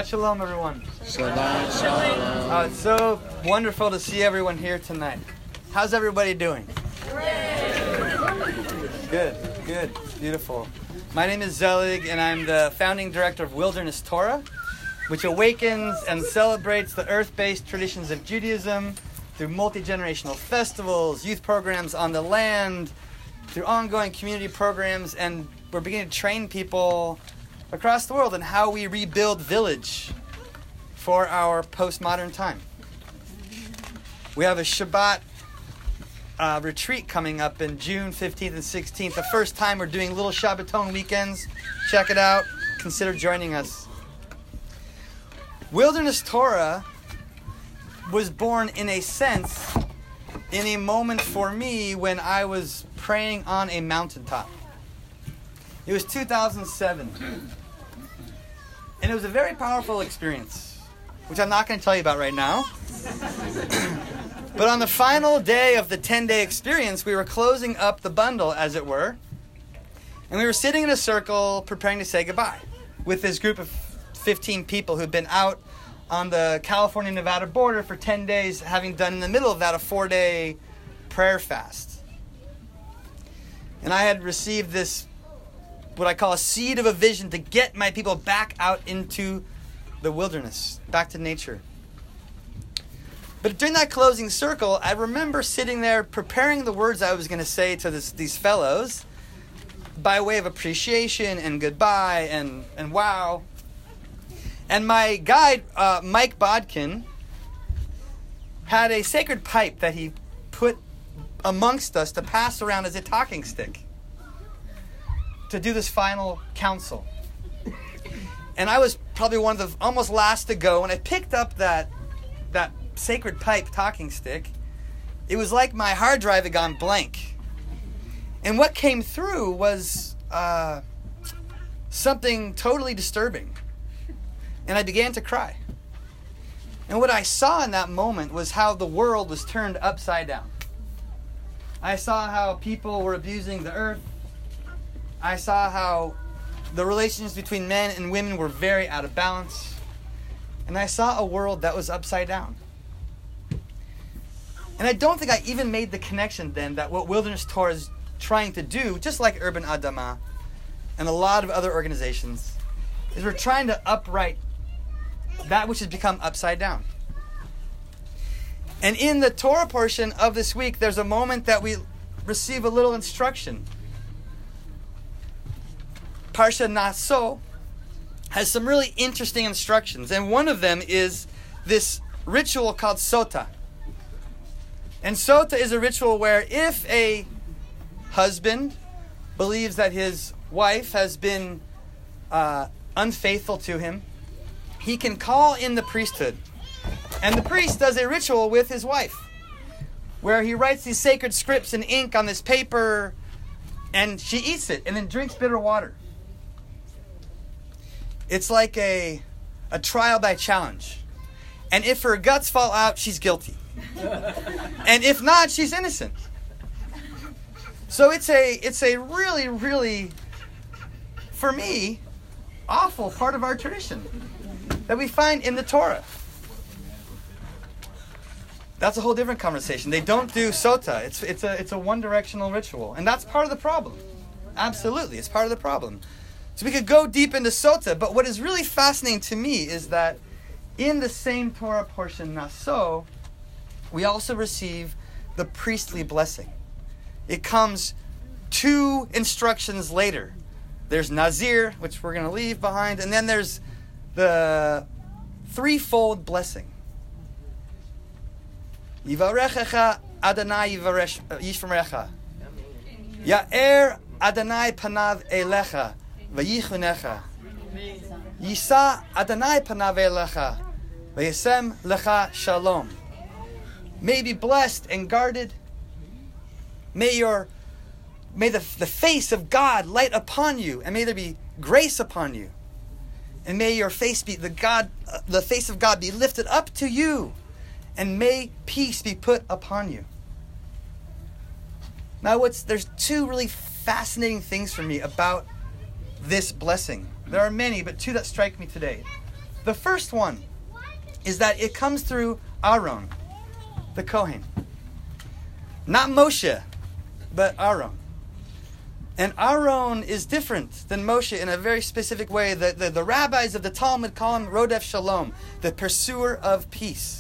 Shabbat Shalom, everyone. Shabbat Shalom. It's so wonderful to see everyone here tonight. How's everybody doing? Good. Beautiful. My name is Zelig, and I'm the founding director of Wilderness Torah, which awakens and celebrates the earth-based traditions of Judaism through multi-generational festivals, youth programs on the land, through ongoing community programs, and we're beginning to train people across the world in how we rebuild village for our postmodern time. We have a Shabbat retreat coming up in June 15th and 16th. The first time we're doing little Shabbaton weekends. Check it out. Consider joining us. Wilderness Torah was born, in a sense, in a moment for me when I was praying on a mountaintop. It was 2007. And it was a very powerful experience, which I'm not going to tell you about right now. But on the final day of the 10-day experience, we were closing up the bundle, as it were. And we were sitting in a circle preparing to say goodbye with this group of 15 people who'd been out on the California-Nevada border for 10 days, having done in the middle of that a 4-day prayer fast. And I had received this, what I call a seed of a vision, to get my people back out into the wilderness, back to nature. But during that closing circle, I remember sitting there preparing the words I was going to say to these fellows by way of appreciation and goodbye and wow. And my guide, Mike Bodkin, had a sacred pipe that he put amongst us to pass around as a talking stick to do this final counsel. And I was probably one of the almost last to go. When I picked up that sacred pipe talking stick, it was like my hard drive had gone blank. And what came through was something totally disturbing. And I began to cry. And what I saw in that moment was how the world was turned upside down. I saw how people were abusing the earth. I saw how the relations between men and women were very out of balance. And I saw a world that was upside down. And I don't think I even made the connection then that what Wilderness Torah is trying to do, just like Urban Adama and a lot of other organizations, is we're trying to upright that which has become upside down. And in the Torah portion of this week, there's a moment that we receive a little instruction. Parsha Naso has some really interesting instructions, and one of them is this ritual called Sota. And Sota is a ritual where if a husband believes that his wife has been unfaithful to him, he can call in the priesthood. And the priest does a ritual with his wife where he writes these sacred scripts in ink on this paper, and she eats it and then drinks bitter water. It's like a trial by challenge. And if her guts fall out, she's guilty. And if not, she's innocent. So it's a really, really, for me, awful part of our tradition that we find in the Torah. That's a whole different conversation. They don't do Sota. It's a one-directional ritual. And that's part of the problem. Absolutely, it's part of the problem. So we could go deep into Sota, but what is really fascinating to me is that in the same Torah portion, Naso, we also receive the priestly blessing. It comes 2 instructions later. There's Nazir, which we're going to leave behind, and then there's the threefold blessing. Yivarechecha Adonai yishmerecha. Ya'er Adonai panav elecha v'yichunecha. Yisa Adonai panav elecha v'yasem lecha shalom. May you be blessed and guarded. May the face of God light upon you, and may there be grace upon you. And may your face be the face of God be lifted up to you, and may peace be put upon you. Now, there's 2 really fascinating things for me about this blessing. There are many, but 2 that strike me today. The first one is that it comes through Aaron, the Kohen. Not Moshe, but Aaron. And Aaron is different than Moshe in a very specific way. The rabbis of the Talmud call him Rodef Shalom, the pursuer of peace.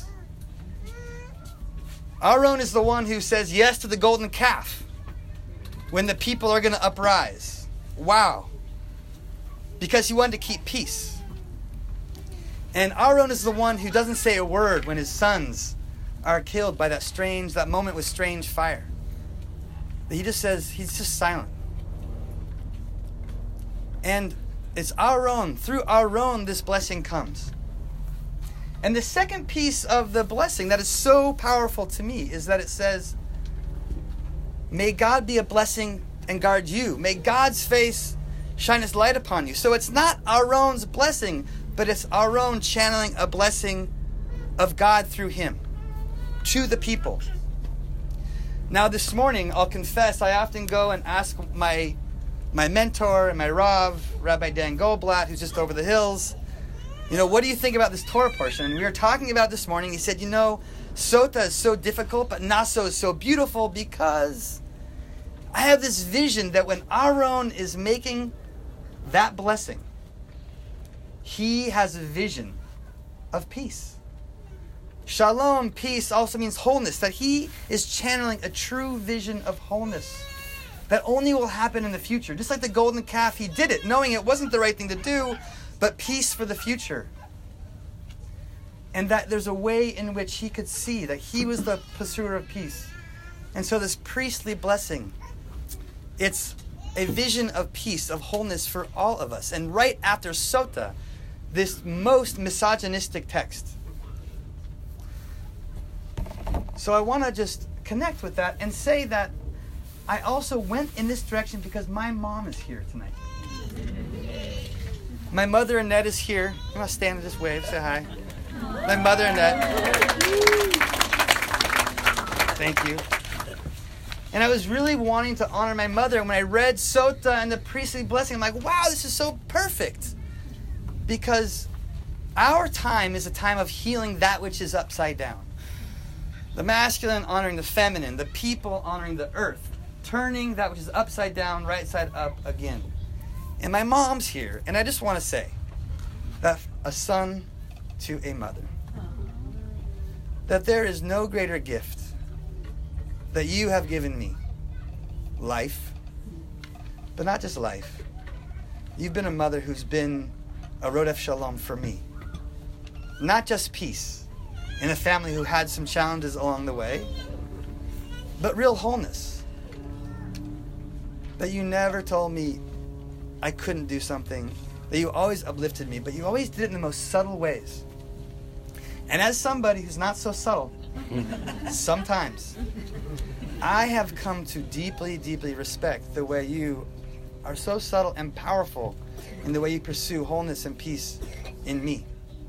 Aaron is the one who says yes to the golden calf when the people are going to uprise. Wow. Because he wanted to keep peace. And Aaron is the one who doesn't say a word when his sons are killed by that moment with strange fire. He just says, he's just silent. And it's Aaron. Through Aaron, this blessing comes. And the second piece of the blessing that is so powerful to me is that it says, may God be a blessing and guard you. May God's face shine his light upon you. So it's not Aaron's blessing, but it's Aaron channeling a blessing of God through him to the people. Now this morning, I'll confess, I often go and ask my mentor and my Rav, Rabbi Dan Goldblatt, who's just over the hills, what do you think about this Torah portion? And we were talking about this morning. He said, Sota is so difficult, but Naso is so beautiful because I have this vision that when Aaron is making that blessing, he has a vision of peace. Shalom, peace, also means wholeness, that he is channeling a true vision of wholeness that only will happen in the future. Just like the golden calf, he did it, knowing it wasn't the right thing to do, but peace for the future. And that there's a way in which he could see that he was the pursuer of peace. And so this priestly blessing, it's a vision of peace, of wholeness for all of us. And right after Sota, this most misogynistic text. So I want to just connect with that and say that I also went in this direction because my mom is here tonight. My mother Annette is here. You want to stand and just wave, say hi. My mother Annette. Thank you. And I was really wanting to honor my mother. And when I read Sota and the priestly blessing, I'm like, wow, this is so perfect. Because our time is a time of healing that which is upside down. The masculine honoring the feminine, the people honoring the earth, turning that which is upside down, right side up again. And my mom's here, and I just want to say that a son to a mother, that there is no greater gift that you have given me. Life, but not just life. You've been a mother who's been a Rodef Shalom for me. Not just peace in a family who had some challenges along the way, but real wholeness. That you never told me I couldn't do something, that you always uplifted me, but you always did it in the most subtle ways. And as somebody who's not so subtle, sometimes, I have come to deeply, deeply respect the way you are so subtle and powerful in the way you pursue wholeness and peace in me.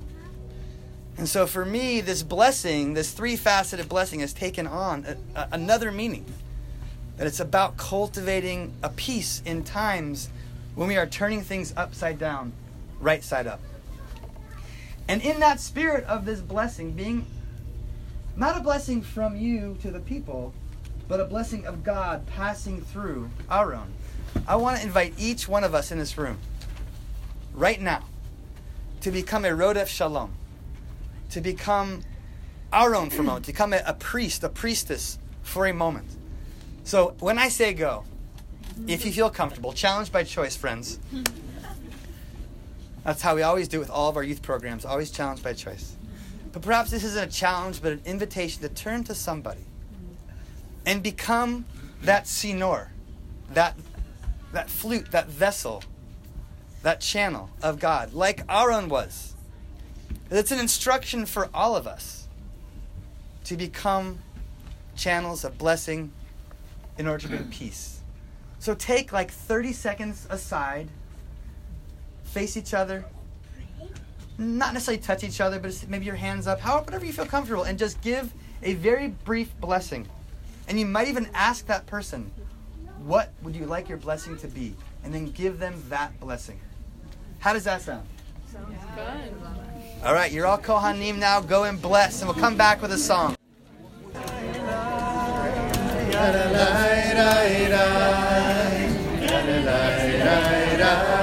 And so for me, this blessing, this three-faceted blessing has taken on another meaning. That it's about cultivating a peace in times when we are turning things upside down, right side up. And in that spirit of this blessing being not a blessing from you to the people, but a blessing of God passing through Aaron, I want to invite each one of us in this room right now to become a Rodef Shalom, to become Aaron for a moment, to become a priest, a priestess for a moment. So when I say go, if you feel comfortable, challenge by choice, friends. That's how we always do it with all of our youth programs, always challenge by choice. But perhaps this isn't a challenge, but an invitation to turn to somebody and become that sinor, that flute, that vessel, that channel of God, like Aaron was. It's an instruction for all of us to become channels of blessing in order to bring peace. So take like 30 seconds aside, face each other, not necessarily touch each other, but maybe your hands up, whatever you feel comfortable, and just give a very brief blessing. And you might even ask that person, what would you like your blessing to be? And then give them that blessing. How does that sound? Sounds good. All right, you're all Kohanim now. Go and bless, and we'll come back with a song. La la la la la la la la la.